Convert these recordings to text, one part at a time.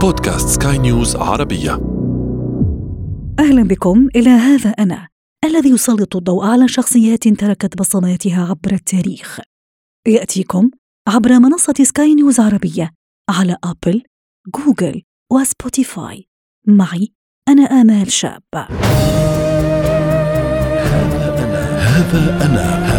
بودكاست سكاي نيوز عربية. أهلا بكم إلى هذا أنا الذي يسلط الضوء على شخصيات تركت بصماتها عبر التاريخ. يأتيكم عبر منصة سكاي نيوز عربية على أبل، جوجل وسبوتيفاي. معي أنا آمال شاب. هذا أنا.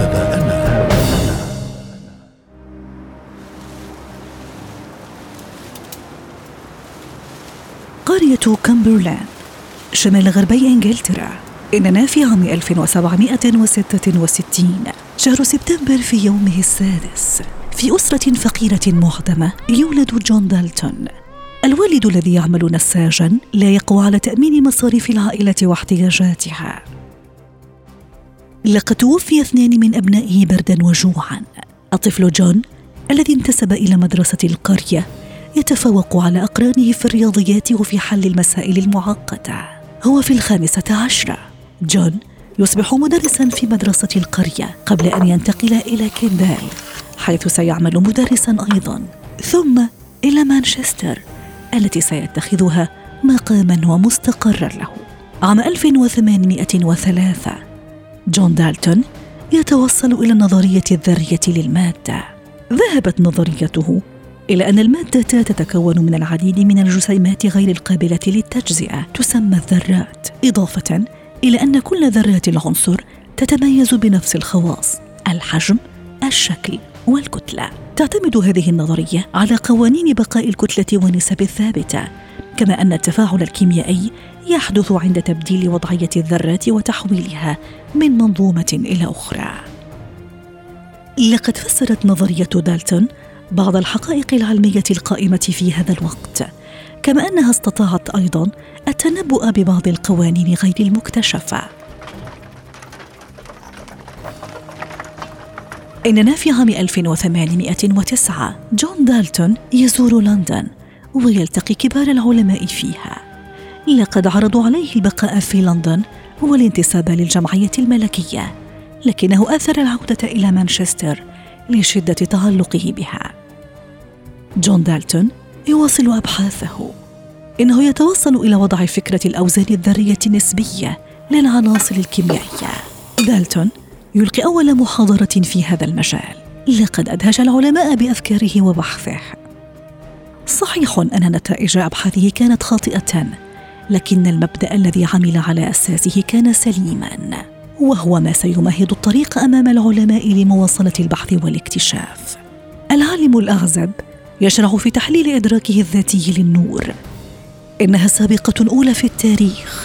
قرية كامبرلاند شمال غربي إنجلترا. إننا في عام 1766 شهر سبتمبر في يومه السادس. في أسرة فقيرة معدمة يولد جون دالتون. الوالد الذي يعمل نساجاً لا يقوى على تأمين مصاريف العائلة واحتياجاتها. لقد توفي 2 من أبنائه برداً وجوعاً. الطفل جون الذي انتسب إلى مدرسة القرية يتفوق على أقرانه في الرياضيات وفي حل المسائل المعقدة. هو في 15. جون يصبح مدرساً في مدرسة القرية قبل أن ينتقل إلى كندال، حيث سيعمل مدرساً أيضاً، ثم إلى مانشستر التي سيتخذها مقاماً ومستقراً له. عام 1803 جون دالتون يتوصل إلى النظرية الذرية للمادة. ذهبت نظريته إلى أن المادة تتكون من العديد من الجسيمات غير القابلة للتجزئة تسمى الذرات، إضافة إلى أن كل ذرات العنصر تتميز بنفس الخواص: الحجم، الشكل والكتلة. تعتمد هذه النظرية على قوانين بقاء الكتلة والنسب الثابتة، كما أن التفاعل الكيميائي يحدث عند تبديل وضعية الذرات وتحويلها من منظومة إلى أخرى. لقد فسرت نظرية دالتون بعض الحقائق العلمية القائمة في هذا الوقت، كما أنها استطاعت أيضاً التنبؤ ببعض القوانين غير المكتشفة. إننا في عام 1809 جون دالتون يزور لندن ويلتقي كبار العلماء فيها. لقد عرضوا عليه البقاء في لندن والانتساب للجمعية الملكية، لكنه آثر العودة إلى مانشستر لشدة تعلقه بها. جون دالتون يواصل أبحاثه. إنه يتوصل إلى وضع فكرة الأوزان الذرية النسبية للعناصر الكيميائية. دالتون يلقي أول محاضرة في هذا المجال. لقد أدهش العلماء بأفكاره وبحثه. صحيح أن نتائج أبحاثه كانت خاطئة، لكن المبدأ الذي عمل على أساسه كان سليماً، وهو ما سيمهد الطريق أمام العلماء لمواصلة البحث والاكتشاف. العالم الأعزب يشرع في تحليل إدراكه الذاتي للنور. إنها سابقة أولى في التاريخ.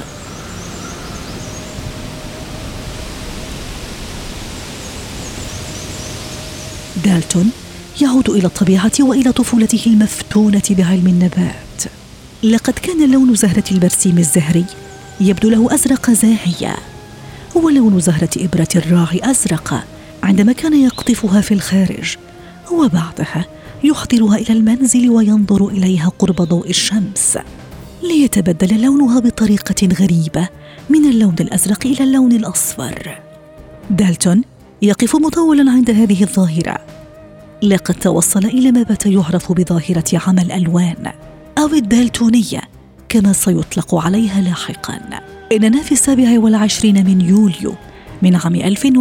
دالتون يعود إلى الطبيعة وإلى طفولته المفتونة بعلم النبات. لقد كان لون زهرة البرسيم الزهري يبدو له أزرق زاهية، ولون زهرة إبرة الراعي أزرق عندما كان يقطفها في الخارج، وبعدها يحضرها إلى المنزل وينظر إليها قرب ضوء الشمس، ليتبدل لونها بطريقة غريبة من اللون الأزرق إلى اللون الأصفر. دالتون يقف مطولا عند هذه الظاهرة. لقد توصل إلى ما بات يعرف بظاهرة عمى الألوان أو الدالتونية كما سيطلق عليها لاحقا. إننا في 27 من يوليو من عام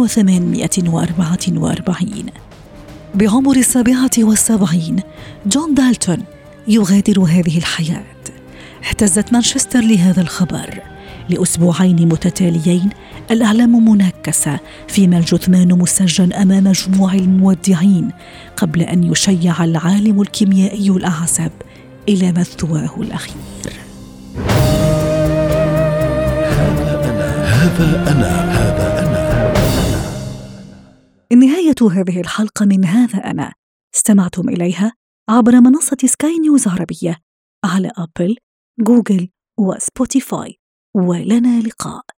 1844 بعمر 77 جون دالتون يغادر هذه الحياة. اهتزت مانشستر لهذا الخبر. لأسبوعين متتاليين الأعلام منكسة، فيما الجثمان مسجن أمام جموع المودعين قبل أن يشيع العالم الكيميائي الأعزب إلى مثواه الأخير. هذا أنا. نهاية هذه الحلقة من هذا أنا استمعتم إليها عبر منصة سكاي نيوز عربية على أبل، جوجل وسبوتيفاي. ولنا لقاء.